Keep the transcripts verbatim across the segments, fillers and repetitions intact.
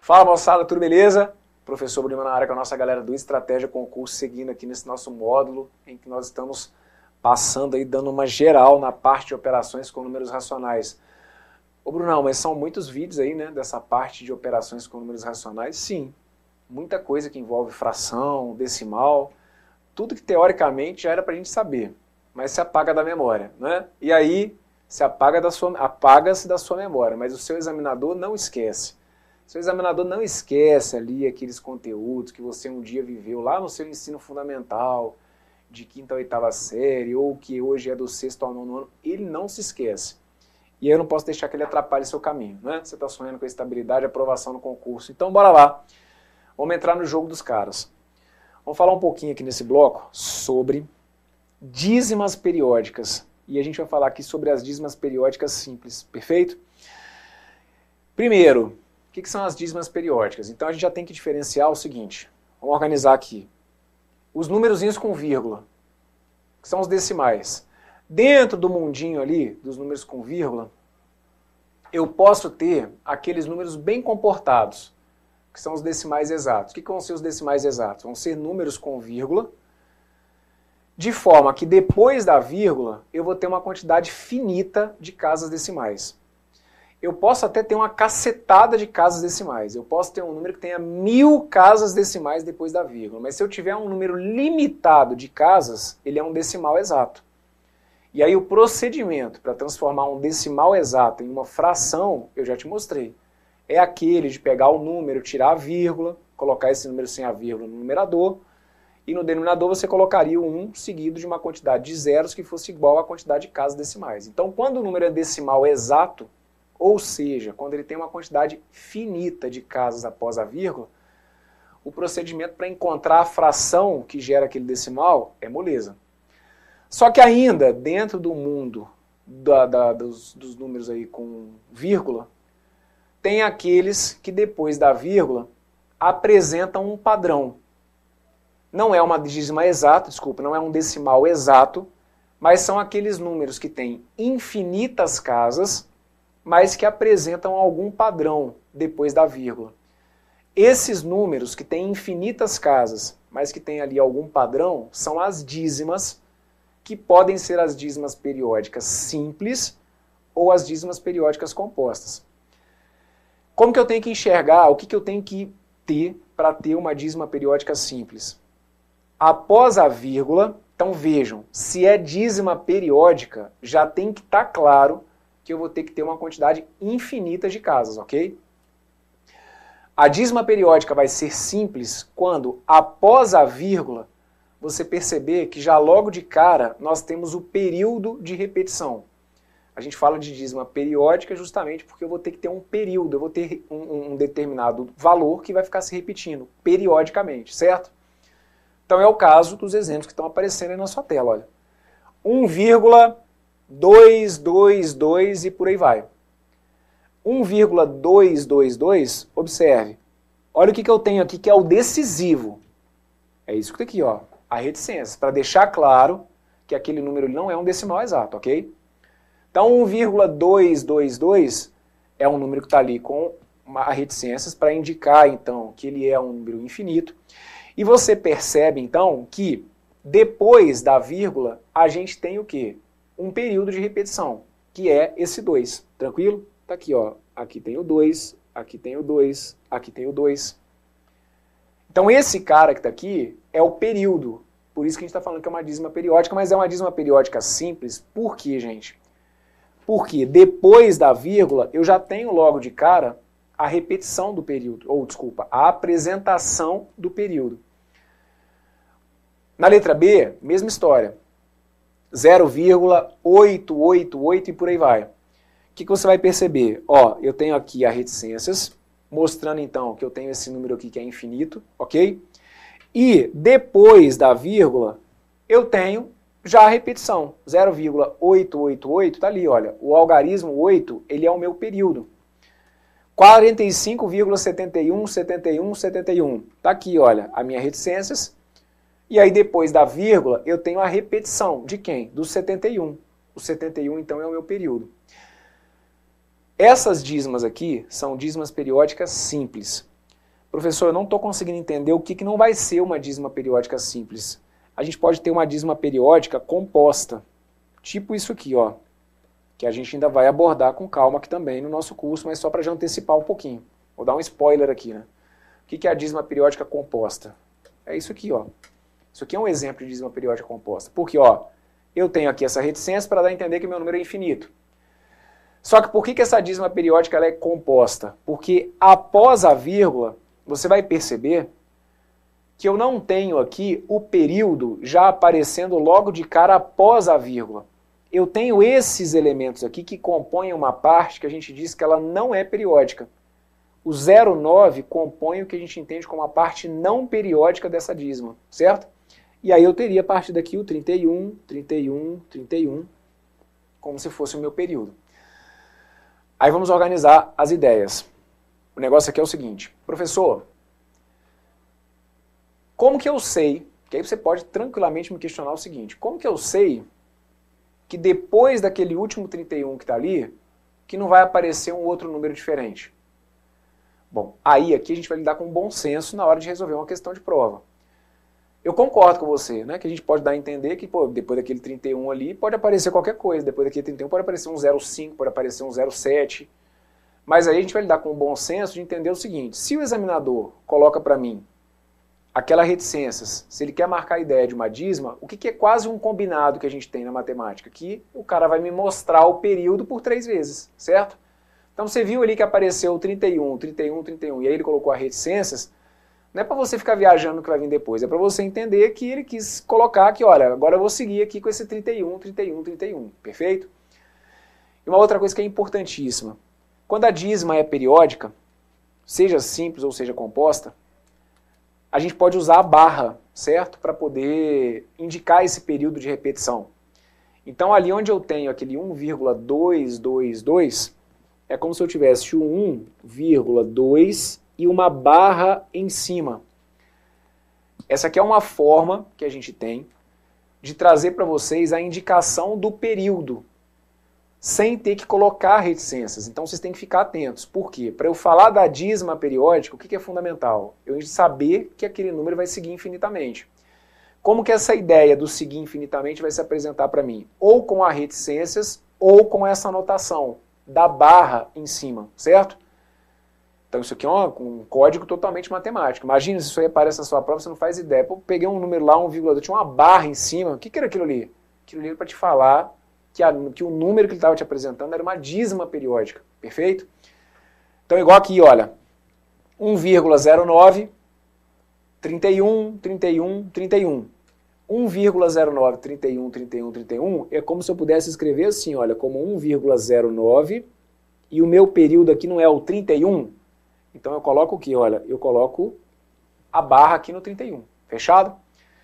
Fala moçada, tudo beleza? Professor Bruno na área com a nossa galera do Estratégia Concurso, seguindo aqui nesse nosso módulo em que nós estamos passando aí, dando uma geral na parte de operações com números racionais. Ô Brunão, mas são muitos vídeos aí, né, dessa parte de operações com números racionais? Sim, muita coisa que envolve fração, decimal, tudo que teoricamente já era pra gente saber, mas se apaga da memória, né? E aí, se apaga da sua, apaga-se da sua memória, mas o seu examinador não esquece. Seu examinador não esquece ali aqueles conteúdos que você um dia viveu lá no seu ensino fundamental, de quinta a oitava série, ou que hoje é do sexto ao nono ano, ele não se esquece. E aí eu não posso deixar que ele atrapalhe seu caminho, né? Você está sonhando com estabilidade e aprovação no concurso. Então bora lá, vamos entrar no jogo dos caras. Vamos falar um pouquinho aqui nesse bloco sobre dízimas periódicas. E a gente vai falar aqui sobre as dízimas periódicas simples, perfeito? Primeiro, o que, que são as dízimas periódicas? Então a gente já tem que diferenciar o seguinte, vamos organizar aqui. Os númerozinhos com vírgula, que são os decimais. Dentro do mundinho ali, dos números com vírgula, eu posso ter aqueles números bem comportados, que são os decimais exatos. O que, que vão ser os decimais exatos? Vão ser números com vírgula, de forma que depois da vírgula eu vou ter uma quantidade finita de casas decimais. Eu posso até ter uma cacetada de casas decimais. Eu posso ter um número que tenha mil casas decimais depois da vírgula. Mas se eu tiver um número limitado de casas, ele é um decimal exato. E aí o procedimento para transformar um decimal exato em uma fração, eu já te mostrei. É aquele de pegar o número, tirar a vírgula, colocar esse número sem a vírgula no numerador, e no denominador você colocaria o um seguido de uma quantidade de zeros que fosse igual à quantidade de casas decimais. Então quando o número é decimal exato, ou seja, quando ele tem uma quantidade finita de casas após a vírgula, o procedimento para encontrar a fração que gera aquele decimal é moleza. Só que ainda, dentro do mundo da, da, dos, dos números aí com vírgula, tem aqueles que depois da vírgula apresentam um padrão. Não é uma dízima exata, desculpa, não é um decimal exato, mas são aqueles números que têm infinitas casas, mas que apresentam algum padrão depois da vírgula. Esses números que têm infinitas casas, mas que têm ali algum padrão, são as dízimas, que podem ser as dízimas periódicas simples ou as dízimas periódicas compostas. Como que eu tenho que enxergar, o que, que eu tenho que ter para ter uma dízima periódica simples? Após a vírgula, então vejam, se é dízima periódica, já tem que estar claro que eu vou ter que ter uma quantidade infinita de casas, ok? A dízima periódica vai ser simples quando, após a vírgula, você perceber que já logo de cara nós temos o período de repetição. A gente fala de dízima periódica justamente porque eu vou ter que ter um período, eu vou ter um, um determinado valor que vai ficar se repetindo periodicamente, certo? Então é o caso dos exemplos que estão aparecendo aí na sua tela, olha. um vírgula dois dois dois e por aí vai. um vírgula duzentos e vinte e dois, observe. Olha o que, que eu tenho aqui que é o decisivo. É isso que está aqui, ó, a reticência, para deixar claro que aquele número não é um decimal exato, ok? Então um vírgula duzentos e vinte e dois é um número que está ali com uma reticências para indicar então que ele é um número infinito. E você percebe então que depois da vírgula a gente tem o quê? Um período de repetição, que é esse dois, tranquilo? Tá aqui, ó, aqui tem o dois, aqui tem o dois, aqui tem o dois. Então esse cara que tá aqui é o período, por isso que a gente está falando que é uma dízima periódica, mas é uma dízima periódica simples, por quê, gente? Porque depois da vírgula eu já tenho logo de cara a repetição do período, ou desculpa, a apresentação do período. Na letra B, mesma história. zero vírgula oitocentos e oitenta e oito e por aí vai. O que, que você vai perceber? Ó, eu tenho aqui as reticências, mostrando então que eu tenho esse número aqui que é infinito, ok? E depois da vírgula, eu tenho já a repetição. zero vírgula oitocentos e oitenta e oito está ali, olha. O algarismo oito, ele é o meu período. quarenta e cinco vírgula setenta e um, setenta e um, setenta e um. Está aqui, olha, as minhas reticências. E aí depois da vírgula eu tenho a repetição de quem? Do setenta e um. O setenta e um então é o meu período. Essas dízimas aqui são dízimas periódicas simples. Professor, eu não estou conseguindo entender o que, que não vai ser uma dízima periódica simples. A gente pode ter uma dízima periódica composta, tipo isso aqui, ó, que a gente ainda vai abordar com calma aqui também no nosso curso, mas só para já antecipar um pouquinho. Vou dar um spoiler aqui, né? O que, que é a dízima periódica composta? É isso aqui, ó. Isso aqui é um exemplo de dízima periódica composta. Porque, ó, eu tenho aqui essa reticência para dar a entender que meu número é infinito. Só que por que, que essa dízima periódica ela é composta? Porque após a vírgula, você vai perceber que eu não tenho aqui o período já aparecendo logo de cara após a vírgula. Eu tenho esses elementos aqui que compõem uma parte que a gente diz que ela não é periódica. O zero vírgula nove compõe o que a gente entende como a parte não periódica dessa dízima, certo? E aí eu teria a partir daqui o trinta e um, trinta e um, trinta e um, como se fosse o meu período. Aí vamos organizar as ideias. O negócio aqui é o seguinte, professor, como que eu sei, que aí você pode tranquilamente me questionar o seguinte, como que eu sei que depois daquele último trinta e um que está ali, que não vai aparecer um outro número diferente? Bom, aí aqui a gente vai lidar com bom senso na hora de resolver uma questão de prova. Eu concordo com você, né, que a gente pode dar a entender que pô, depois daquele trinta e um ali pode aparecer qualquer coisa, depois daquele trinta e um pode aparecer um zero vírgula cinco, pode aparecer um zero vírgula sete, mas aí a gente vai lidar com o bom senso de entender o seguinte, se o examinador coloca para mim aquela reticências, se ele quer marcar a ideia de uma dízima, o que, que é quase um combinado que a gente tem na matemática? Que o cara vai me mostrar o período por três vezes, certo? Então você viu ali que apareceu o trinta e um, trinta e um, trinta e um, e aí ele colocou a reticências, não é para você ficar viajando no que vai vir depois, é para você entender que ele quis colocar que, olha, agora eu vou seguir aqui com esse trinta e um, trinta e um, trinta e um, perfeito? E uma outra coisa que é importantíssima, quando a dízima é periódica, seja simples ou seja composta, a gente pode usar a barra, certo? Para poder indicar esse período de repetição. Então ali onde eu tenho aquele um vírgula duzentos e vinte e dois, é como se eu tivesse o um vírgula dois e uma barra em cima. Essa aqui é uma forma que a gente tem de trazer para vocês a indicação do período, sem ter que colocar reticências. Então vocês têm que ficar atentos. Por quê? Para eu falar da dízima periódica, o que é fundamental? Eu saber que aquele número vai seguir infinitamente. Como que essa ideia do seguir infinitamente vai se apresentar para mim? Ou com as reticências, ou com essa anotação da barra em cima, certo? Então isso aqui é um, um código totalmente matemático. Imagina se isso aí aparece na sua prova, você não faz ideia. Pô, peguei um número lá, um vírgula dois, tinha uma barra em cima. O que, que era aquilo ali? Aquilo ali era para te falar que, a, que o número que ele estava te apresentando era uma dízima periódica, perfeito? Então igual aqui, olha, um vírgula zero nove, trinta e um, trinta e um, trinta e um. um vírgula zero nove, trinta e um, trinta e um, trinta e um é como se eu pudesse escrever assim, olha, como um vírgula zero nove e o meu período aqui não é o trinta e um, então eu coloco o que? Olha, eu coloco a barra aqui no trinta e um, fechado?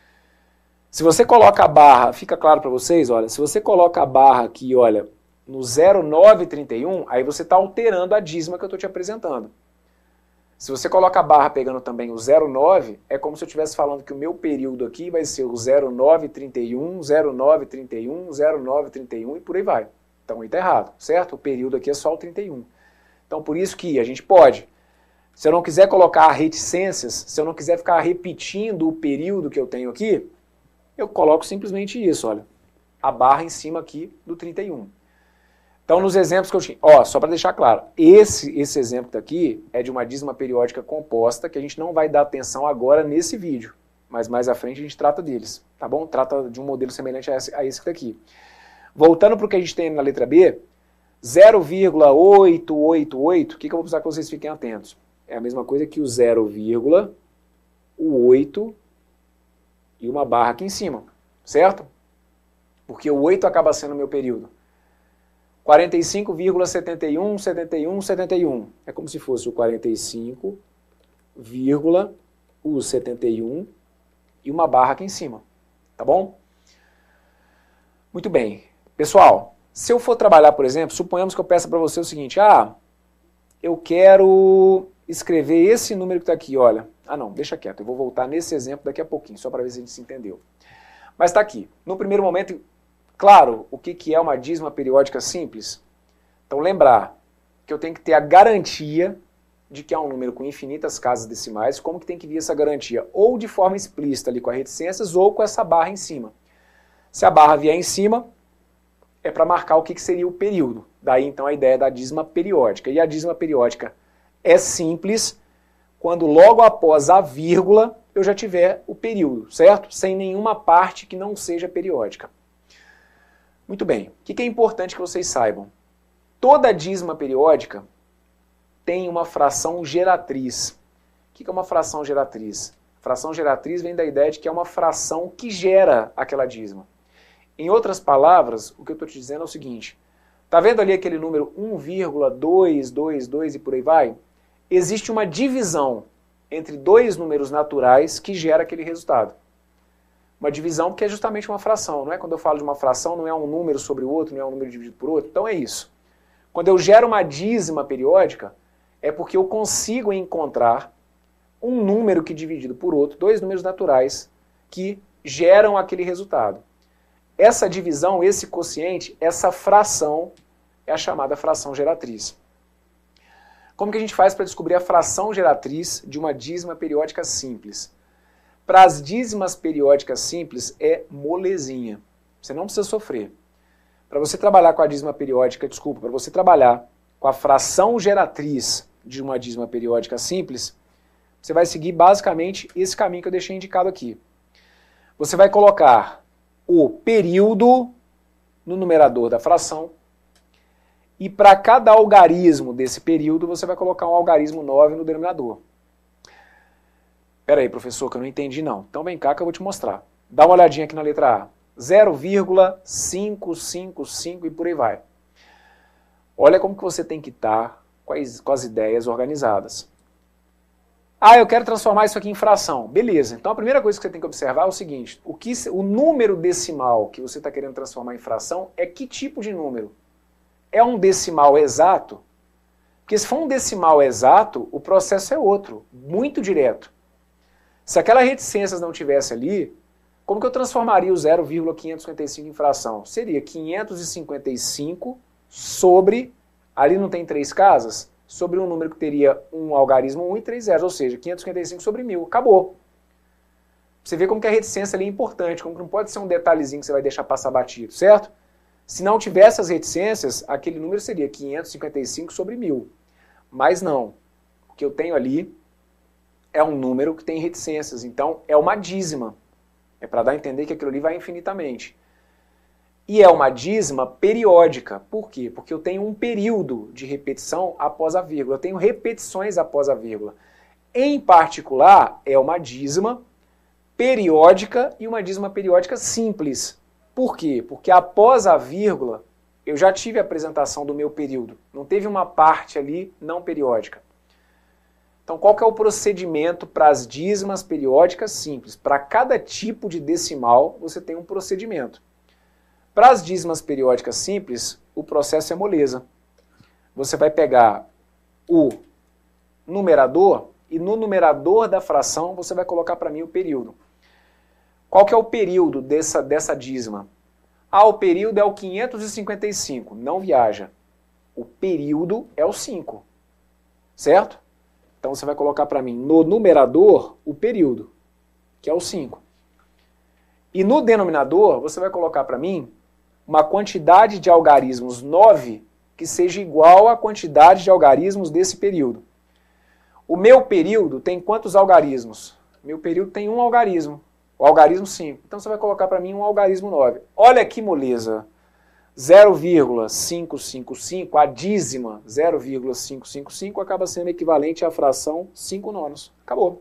Se você coloca a barra, fica claro para vocês, olha, se você coloca a barra aqui, olha, no zero vírgula novecentos e trinta e um, aí você está alterando a dízima que eu estou te apresentando. Se você coloca a barra pegando também o zero vírgula nove, é como se eu estivesse falando que o meu período aqui vai ser o zero vírgula novecentos e trinta e um, zero vírgula novecentos e trinta e um, zero vírgula novecentos e trinta e um e por aí vai. Então aí está errado, certo? O período aqui é só o trinta e um. Então por isso que a gente pode, se eu não quiser colocar reticências, se eu não quiser ficar repetindo o período que eu tenho aqui, eu coloco simplesmente isso, olha, a barra em cima aqui do trinta e um. Então, nos exemplos que eu tinha, ó, só para deixar claro, esse, esse exemplo daqui é de uma dízima periódica composta, que a gente não vai dar atenção agora nesse vídeo, mas mais à frente a gente trata deles, tá bom? Trata de um modelo semelhante a esse, a esse daqui. Voltando para o que a gente tem na letra B, zero vírgula oitocentos e oitenta e oito, o que, que eu vou precisar que vocês fiquem atentos? É a mesma coisa que o zero vírgula oito e uma barra aqui em cima, certo? Porque o oito acaba sendo o meu período. quarenta e cinco vírgula setenta e um, setenta e um, setenta e um. É como se fosse o quarenta e cinco, vírgula, o setenta e um e uma barra aqui em cima. Tá bom? Muito bem. Pessoal, se eu for trabalhar, por exemplo, suponhamos que eu peça para você o seguinte, ah, eu quero escrever esse número que está aqui, olha. Ah não, deixa quieto, eu vou voltar nesse exemplo daqui a pouquinho, só para ver se a gente se entendeu. Mas está aqui. No primeiro momento, claro, o que, que é uma dízima periódica simples? Então lembrar que eu tenho que ter a garantia de que é um número com infinitas casas decimais, como que tem que vir essa garantia? Ou de forma explícita ali com as reticências, ou com essa barra em cima. Se a barra vier em cima, é para marcar o que, que seria o período. Daí então a ideia da dízima periódica. E a dízima periódica é simples quando logo após a vírgula eu já tiver o período, certo? Sem nenhuma parte que não seja periódica. Muito bem. O que, que é importante que vocês saibam? Toda dízima periódica tem uma fração geratriz. O que, que é uma fração geratriz? Fração geratriz vem da ideia de que é uma fração que gera aquela dízima. Em outras palavras, o que eu estou te dizendo é o seguinte. Está vendo ali aquele número um vírgula duzentos e vinte e dois e por aí vai? Existe uma divisão entre dois números naturais que gera aquele resultado. Uma divisão que é justamente uma fração. Não é? Quando eu falo de uma fração, não é um número sobre o outro, não é um número dividido por outro. Então é isso. Quando eu gero uma dízima periódica, é porque eu consigo encontrar um número que dividido por outro, dois números naturais, que geram aquele resultado. Essa divisão, esse quociente, essa fração é a chamada fração geratriz. Como que a gente faz para descobrir a fração geratriz de uma dízima periódica simples? Para as dízimas periódicas simples é molezinha. Você não precisa sofrer. Para você trabalhar com a dízima periódica, desculpa, para você trabalhar com a fração geratriz de uma dízima periódica simples, você vai seguir basicamente esse caminho que eu deixei indicado aqui. Você vai colocar o período no numerador da fração e para cada algarismo desse período você vai colocar um algarismo nove no denominador. Espera aí, professor, que eu não entendi não. Então vem cá que eu vou te mostrar. Dá uma olhadinha aqui na letra A. zero vírgula quinhentos e cinquenta e cinco e por aí vai. Olha como que você tem que estar com as, com as ideias organizadas. Ah, eu quero transformar isso aqui em fração. Beleza. Então a primeira coisa que você tem que observar é o seguinte. O, que, o número decimal que você está querendo transformar em fração é que tipo de número? É um decimal exato? Porque se for um decimal exato, o processo é outro, muito direto. Se aquelas reticências não tivesse ali, como que eu transformaria o zero vírgula quinhentos e cinquenta e cinco em fração? Seria quinhentos e cinquenta e cinco sobre, ali não tem três casas? Sobre um número que teria um algarismo um e três zeros, ou seja, quinhentos e cinquenta e cinco sobre mil. Acabou. Você vê como que a reticência ali é importante, como que não pode ser um detalhezinho que você vai deixar passar batido, certo? Se não tivesse as reticências, aquele número seria quinhentos e cinquenta e cinco sobre mil. Mas não. O que eu tenho ali é um número que tem reticências, então é uma dízima. É para dar a entender que aquilo ali vai infinitamente. E é uma dízima periódica. Por quê? Porque eu tenho um período de repetição após a vírgula. Eu tenho repetições após a vírgula. Em particular, é uma dízima periódica e uma dízima periódica simples. Por quê? Porque após a vírgula, eu já tive a apresentação do meu período. Não teve uma parte ali não periódica. Então, qual que é o procedimento para as dízimas periódicas simples? Para cada tipo de decimal, você tem um procedimento. Para as dízimas periódicas simples, o processo é moleza. Você vai pegar o numerador e no numerador da fração você vai colocar para mim o período. Qual que é o período dessa, dessa dízima? Ah, o período é o quinhentos e cinquenta e cinco. Não viaja. O período é o cinco. Certo? Então você vai colocar para mim no numerador o período, que é o cinco. E no denominador você vai colocar para mim uma quantidade de algarismos nove que seja igual à quantidade de algarismos desse período. O meu período tem quantos algarismos? Meu período tem um algarismo, o algarismo cinco. Então você vai colocar para mim um algarismo nove. Olha que moleza! zero vírgula quinhentos e cinquenta e cinco, a dízima zero vírgula quinhentos e cinquenta e cinco acaba sendo equivalente à fração cinco nonos. Acabou.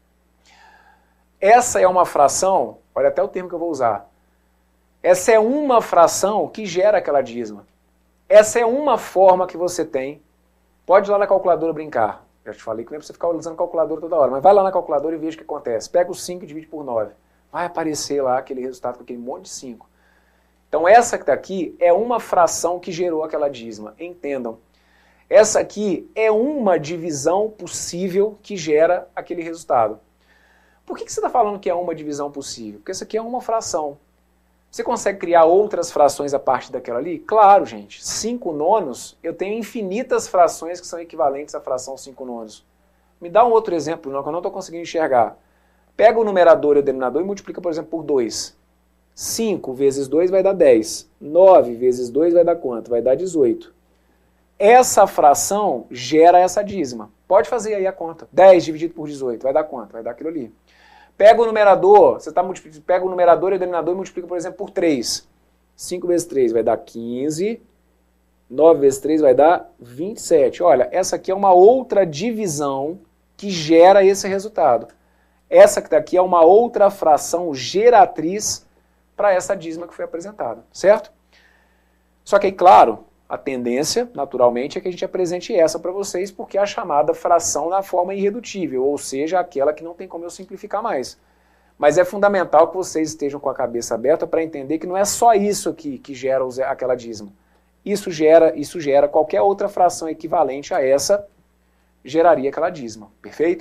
Essa é uma fração, olha até o termo que eu vou usar. Essa é uma fração que gera aquela dízima. Essa é uma forma que você tem. Pode ir lá na calculadora brincar. Já te falei que não é para você ficar usando calculadora toda hora, mas vai lá na calculadora e veja o que acontece. Pega o cinco e divide por nove. Vai aparecer lá aquele resultado com aquele monte de cinco. Então essa que está aqui é uma fração que gerou aquela dízima. Entendam. Essa aqui é uma divisão possível que gera aquele resultado. Por que, que você está falando que é uma divisão possível? Porque essa aqui é uma fração. Você consegue criar outras frações a partir daquela ali? Claro, gente. cinco nonos, eu tenho infinitas frações que são equivalentes à fração cinco nonos. Me dá um outro exemplo, não, que eu não estou conseguindo enxergar. Pega o numerador e o denominador e multiplica, por exemplo, por dois. cinco vezes dois vai dar dez. nove vezes dois vai dar quanto? Vai dar dezoito. Essa fração gera essa dízima. Pode fazer aí a conta. dez dividido por dezoito vai dar quanto? Vai dar aquilo ali. Pega o numerador, você tá multiplicando, pega o numerador e o denominador e multiplica, por exemplo, por três. cinco vezes três vai dar quinze. nove vezes três vai dar vinte e sete. Olha, essa aqui é uma outra divisão que gera esse resultado. Essa que está aqui é uma outra fração geratriz para essa dízima que foi apresentada, certo? Só que aí, claro, a tendência, naturalmente, é que a gente apresente essa para vocês, porque é a chamada fração na forma irredutível, ou seja, aquela que não tem como eu simplificar mais. Mas é fundamental que vocês estejam com a cabeça aberta para entender que não é só isso aqui que gera aquela dízima. Isso gera, isso gera qualquer outra fração equivalente a essa, geraria aquela dízima, perfeito?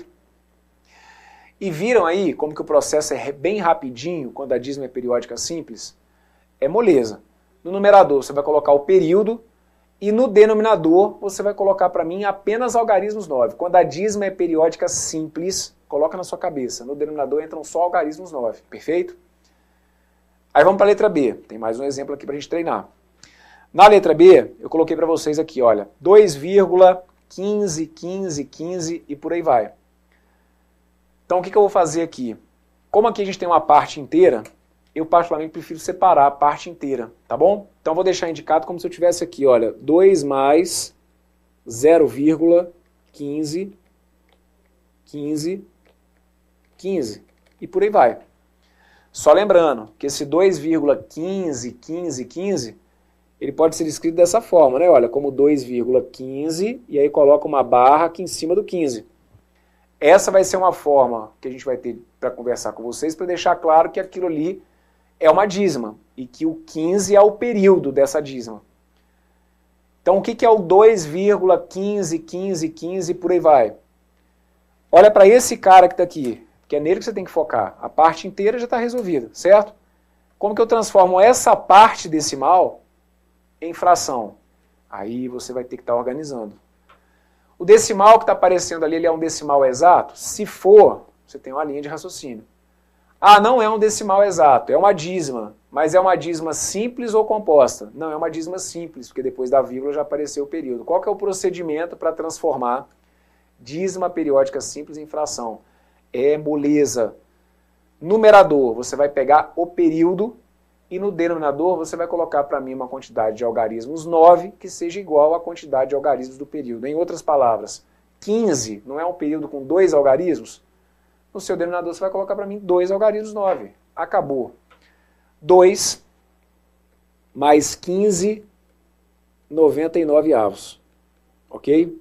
E viram aí como que o processo é bem rapidinho quando a dízima é periódica simples? É moleza. No numerador você vai colocar o período e no denominador você vai colocar para mim apenas algarismos nove. Quando a dízima é periódica simples, coloca na sua cabeça. No denominador entram só algarismos nove, perfeito? Aí vamos para a letra B. Tem mais um exemplo aqui para a gente treinar. Na letra B, eu coloquei para vocês aqui, olha, dois, quinze, quinze, quinze e por aí vai. Então o que, que eu vou fazer aqui? Como aqui a gente tem uma parte inteira, eu particularmente prefiro separar a parte inteira, tá bom? Então vou deixar indicado como se eu tivesse aqui, olha, dois mais zero vírgula quinze, quinze, quinze e por aí vai. Só lembrando que esse dois vírgula quinze, quinze, quinze, ele pode ser escrito dessa forma, né? Olha, como dois vírgula quinze e aí coloca uma barra aqui em cima do quinze. Essa vai ser uma forma que a gente vai ter para conversar com vocês para deixar claro que aquilo ali é uma dízima e que o quinze é o período dessa dízima. Então o que é o dois vírgula quinze, quinze, quinze e por aí vai? Olha para esse cara que está aqui, que é nele que você tem que focar. A parte inteira já está resolvida, certo? Como que eu transformo essa parte decimal em fração? Aí você vai ter que estar organizando. O decimal que está aparecendo ali, ele é um decimal exato? Se for, você tem uma linha de raciocínio. Ah, não é um decimal exato, é uma dízima. Mas é uma dízima simples ou composta? Não, é uma dízima simples, porque depois da vírgula já apareceu o período. Qual que é o procedimento para transformar dízima periódica simples em fração? É moleza. Numerador, você vai pegar o período e no denominador você vai colocar para mim uma quantidade de algarismos nove que seja igual à quantidade de algarismos do período. Em outras palavras, quinze não é um período com dois algarismos? No seu denominador você vai colocar para mim dois algarismos nove. Acabou. dois mais quinze, noventa e nove avos. Ok?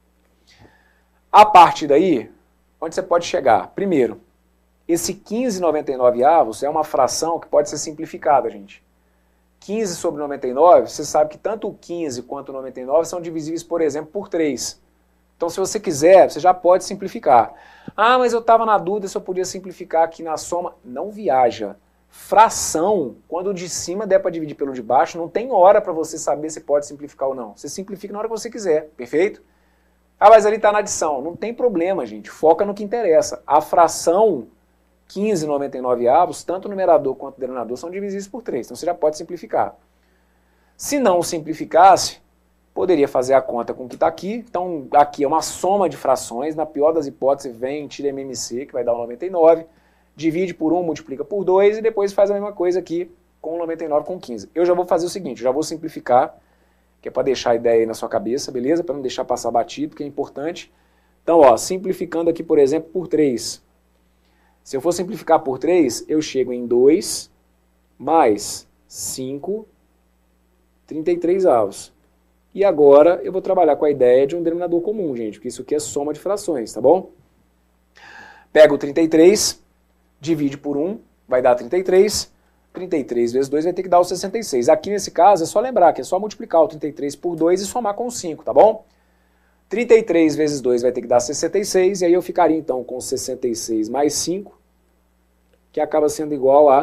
A partir daí, onde você pode chegar? Primeiro, esse quinze noventa e nove avos é uma fração que pode ser simplificada, gente. quinze sobre noventa e nove, você sabe que tanto o quinze quanto o noventa e nove são divisíveis, por exemplo, por três. Então, se você quiser, você já pode simplificar. Ah, mas eu estava na dúvida se eu podia simplificar aqui na soma. Não viaja. Fração, quando o de cima der para dividir pelo de baixo, não tem hora para você saber se pode simplificar ou não. Você simplifica na hora que você quiser, perfeito? Ah, mas ali está na adição. Não tem problema, gente. Foca no que interessa. A fração quinze noventa e nove avos, tanto o numerador quanto o denominador são divisíveis por três. Então você já pode simplificar. Se não simplificasse, poderia fazer a conta com o que está aqui. Então aqui é uma soma de frações. Na pior das hipóteses, vem, tira M M C, que vai dar o noventa e nove. Divide por um, multiplica por dois e depois faz a mesma coisa aqui com o noventa e nove com quinze. Eu já vou fazer o seguinte, eu já vou simplificar, que é para deixar a ideia aí na sua cabeça, beleza? Para não deixar passar batido, que é importante. Então, ó, simplificando aqui, por exemplo, por três. Se eu for simplificar por três, eu chego em dois mais cinco, trinta e três avos. E agora eu vou trabalhar com a ideia de um denominador comum, gente, porque isso aqui é soma de frações, tá bom? Pega o trinta e três, divide por um, vai dar trinta e três. trinta e três vezes dois vai ter que dar o sessenta e seis. Aqui nesse caso é só lembrar que é só multiplicar o trinta e três por dois e somar com cinco, tá bom? trinta e três vezes dois vai ter que dar sessenta e seis, e aí eu ficaria então com sessenta e seis mais cinco, que acaba sendo igual a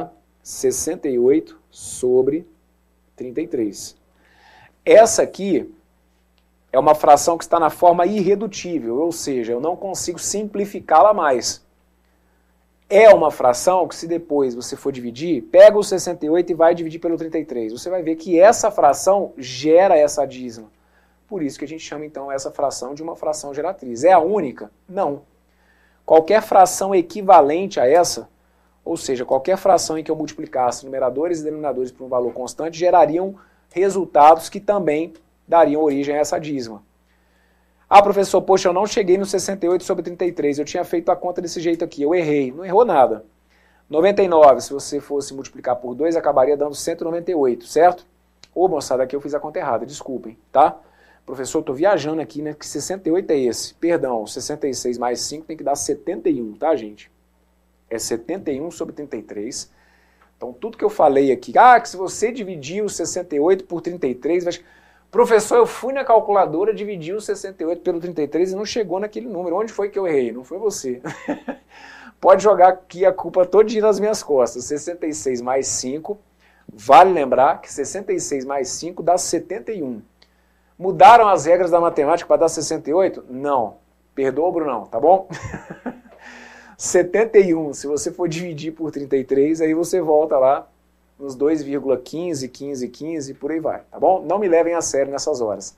sessenta e oito sobre trinta e três. Essa aqui é uma fração que está na forma irredutível, ou seja, eu não consigo simplificá-la mais. É uma fração que, se depois você for dividir, pega o sessenta e oito e vai dividir pelo trinta e três. Você vai ver que essa fração gera essa dízima. Por isso que a gente chama, então, essa fração de uma fração geratriz. É a única? Não. Qualquer fração equivalente a essa, ou seja, qualquer fração em que eu multiplicasse numeradores e denominadores por um valor constante, gerariam resultados que também dariam origem a essa dízima. Ah, professor, poxa, eu não cheguei no sessenta e oito sobre trinta e três, eu tinha feito a conta desse jeito aqui, eu errei. Não errou nada. noventa e nove, se você fosse multiplicar por dois, acabaria dando cento e noventa e oito, certo? Ô, moçada, aqui eu fiz a conta errada, desculpem, tá? Professor, eu tô viajando aqui, né? Que sessenta e oito é esse. Perdão, sessenta e seis mais cinco tem que dar setenta e um, tá, gente? É setenta e um sobre trinta e três. Então, tudo que eu falei aqui, ah, que se você dividir o sessenta e oito por trinta e três, vai... Professor, eu fui na calculadora, dividi o sessenta e oito pelo trinta e três e não chegou naquele número. Onde foi que eu errei? Não foi você. Pode jogar aqui a culpa todinha nas minhas costas. sessenta e seis mais cinco, vale lembrar que sessenta e seis mais cinco dá setenta e um. Mudaram as regras da matemática para dar sessenta e oito? Não. Perdoa, Brunão, tá bom? setenta e um, se você for dividir por trinta e três, aí você volta lá nos dois vírgula quinze, quinze, quinze, por aí vai, tá bom? Não me levem a sério nessas horas.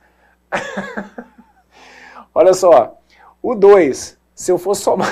Olha só, o dois, se eu fosse somar,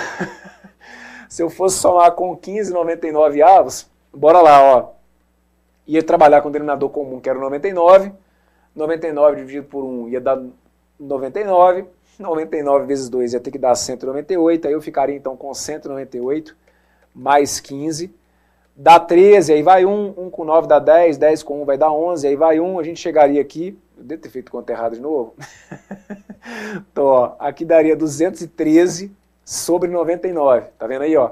se eu fosse somar com quinze vírgula noventa e nove avos, bora lá, ó. Ia trabalhar com o denominador comum, que era o noventa e nove, noventa e nove dividido por um ia dar noventa e nove, noventa e nove vezes dois ia ter que dar cento e noventa e oito, aí eu ficaria então com cento e noventa e oito mais quinze, dá treze, aí vai um, um com nove dá dez, dez com um vai dar onze, aí vai um, a gente chegaria aqui, eu devo ter feito conta errada de novo, então, ó, aqui daria duzentos e treze sobre noventa e nove, tá vendo aí, ó?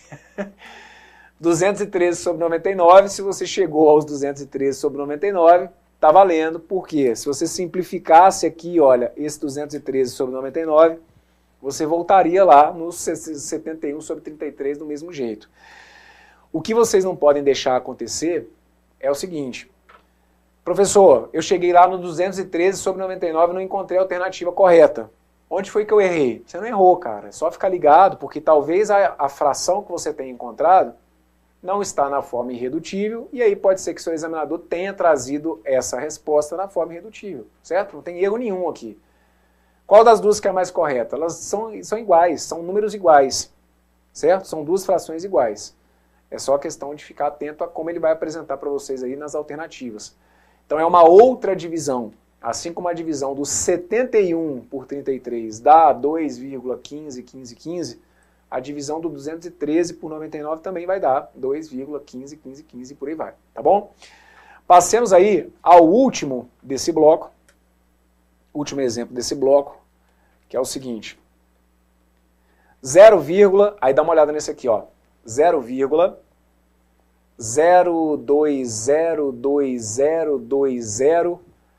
duzentos e treze sobre noventa e nove, se você chegou aos duzentos e treze sobre noventa e nove, tá valendo, porque se você simplificasse aqui, olha, esse duzentos e treze sobre noventa e nove, você voltaria lá no setenta e um sobre trinta e três do mesmo jeito. O que vocês não podem deixar acontecer é o seguinte, professor, eu cheguei lá no duzentos e treze sobre noventa e nove e não encontrei a alternativa correta. Onde foi que eu errei? Você não errou, cara, é só ficar ligado, porque talvez a, a fração que você tenha encontrado não está na forma irredutível, e aí pode ser que seu examinador tenha trazido essa resposta na forma irredutível, certo? Não tem erro nenhum aqui. Qual das duas que é mais correta? Elas são, são iguais, são números iguais, certo? São duas frações iguais. É só questão de ficar atento a como ele vai apresentar para vocês aí nas alternativas. Então é uma outra divisão. Assim como a divisão do setenta e um por trinta e três dá dois vírgula quinze, quinze, quinze, a divisão do duzentos e treze por noventa e nove também vai dar dois vírgula quinze, quinze, quinze e por aí vai. Tá bom? Passemos aí ao último desse bloco. Último exemplo desse bloco, que é o seguinte. zero, aí dá uma olhada nesse aqui, ó. zero vírgula zero dois zero dois zero dois zero.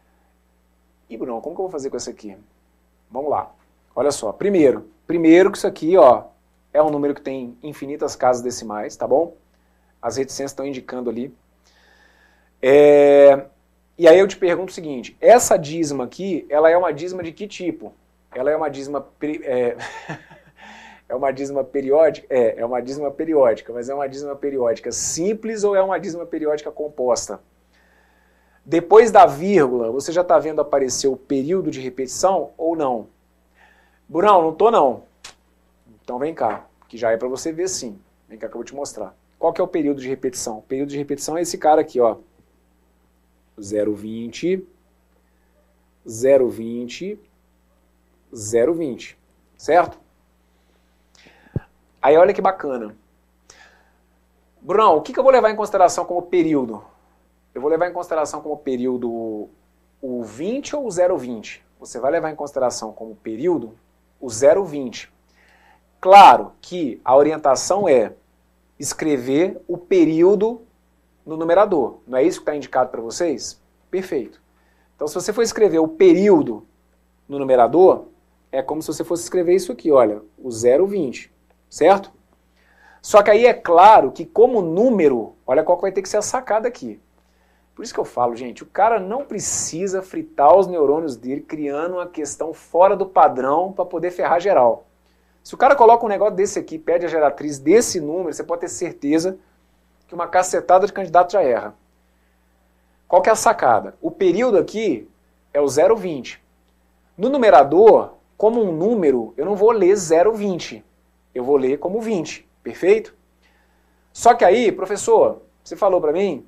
E Bruno, como que eu vou fazer com isso aqui? Vamos lá. Olha só, primeiro, primeiro que isso aqui, ó, é um número que tem infinitas casas decimais, tá bom? As reticências estão indicando ali. É... E aí eu te pergunto o seguinte, essa dízima aqui, ela é uma dízima de que tipo? Ela é uma dízima... É... É uma dízima periódica? É, é uma dízima periódica, mas é uma dízima periódica simples ou é uma dízima periódica composta? Depois da vírgula, você já está vendo aparecer o período de repetição ou não? Brunão, não tô não. Então vem cá, que já é para você ver sim. Vem cá que eu vou te mostrar. Qual que é o período de repetição? O período de repetição é esse cara aqui, ó. zero vírgula vinte, zero vírgula vinte, zero vírgula vinte, certo? Aí olha que bacana. Brunão, o que, que eu vou levar em consideração como período? Eu vou levar em consideração como período o vinte ou o zero vírgula vinte? Você vai levar em consideração como período o zero vírgula vinte. Claro que a orientação é escrever o período no numerador. Não é isso que está indicado para vocês? Perfeito. Então se você for escrever o período no numerador, é como se você fosse escrever isso aqui, olha, o zero vírgula vinte. Certo? Só que aí é claro que como número, olha qual que vai ter que ser a sacada aqui. Por isso que eu falo, gente, o cara não precisa fritar os neurônios dele criando uma questão fora do padrão para poder ferrar geral. Se o cara coloca um negócio desse aqui, pede a geratriz desse número, você pode ter certeza que uma cacetada de candidato já erra. Qual que é a sacada? O período aqui é o zero vírgula vinte. No numerador, como um número, eu não vou ler zero vírgula vinte. Eu vou ler como vinte. Perfeito? Só que aí, professor, você falou para mim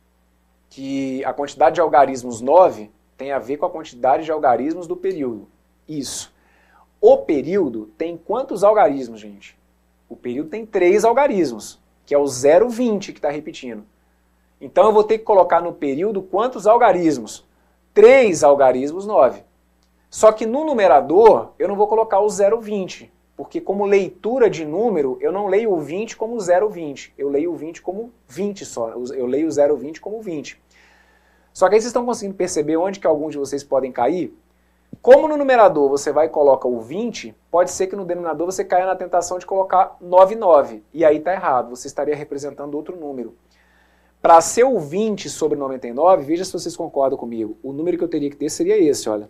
que a quantidade de algarismos nove tem a ver com a quantidade de algarismos do período. Isso. O período tem quantos algarismos, gente? O período tem três algarismos, que é o zero vírgula vinte que está repetindo. Então eu vou ter que colocar no período quantos algarismos? três algarismos nove. Só que no numerador eu não vou colocar o zero vírgula vinte, porque como leitura de número, eu não leio o vinte como zero vírgula vinte, eu leio o vinte como vinte só, eu leio o zero vírgula vinte como vinte. Só que aí vocês estão conseguindo perceber onde que alguns de vocês podem cair? Como no numerador você vai e coloca o vinte, pode ser que no denominador você caia na tentação de colocar noventa e nove, e aí está errado, você estaria representando outro número. Para ser o vinte sobre noventa e nove, veja se vocês concordam comigo, o número que eu teria que ter seria esse, olha.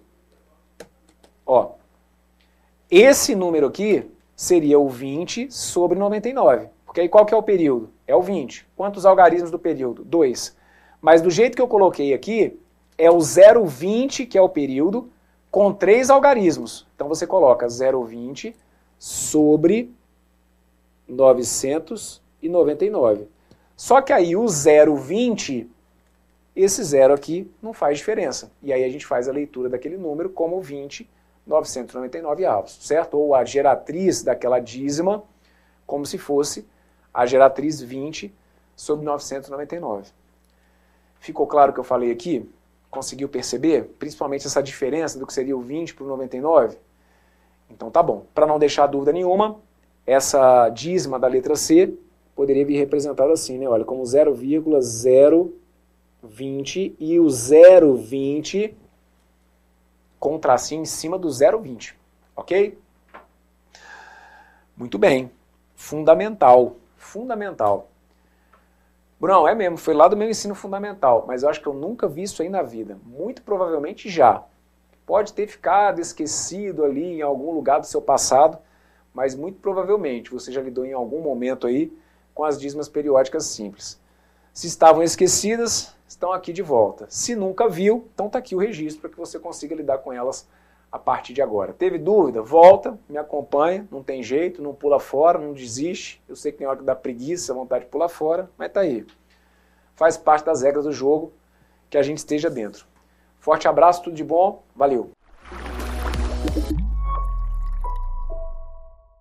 Ó. Esse número aqui seria o vinte sobre noventa e nove. Porque aí qual que é o período? É o vinte. Quantos algarismos do período? dois. Mas do jeito que eu coloquei aqui, é o zero vírgula vinte, que é o período, com três algarismos. Então você coloca zero vírgula vinte sobre novecentos e noventa e nove. Só que aí o zero vírgula vinte, esse zero aqui não faz diferença. E aí a gente faz a leitura daquele número como vinte novecentos e noventa e nove avos, certo? Ou a geratriz daquela dízima, como se fosse a geratriz vinte sobre novecentos e noventa e nove. Ficou claro o que eu falei aqui? Conseguiu perceber? Principalmente essa diferença do que seria o vinte para o noventa e nove? Então tá bom. Para não deixar dúvida nenhuma, essa dízima da letra C poderia vir representada assim, né? Olha, como zero vírgula zero vinte e o zero vírgula vinte com um tracinho em cima do zero vírgula vinte, ok? Muito bem, fundamental, fundamental. Brunão, é mesmo, foi lá do meu ensino fundamental, mas eu acho que eu nunca vi isso aí na vida, muito provavelmente já. Pode ter ficado esquecido ali em algum lugar do seu passado, mas muito provavelmente você já lidou em algum momento aí com as dízimas periódicas simples. Se estavam esquecidas, estão aqui de volta. Se nunca viu, então está aqui o registro para que você consiga lidar com elas a partir de agora. Teve dúvida? Volta, me acompanha, não tem jeito, não pula fora, não desiste. Eu sei que tem hora que dá preguiça, vontade de pular fora, mas tá aí. Faz parte das regras do jogo que a gente esteja dentro. Forte abraço, tudo de bom, valeu!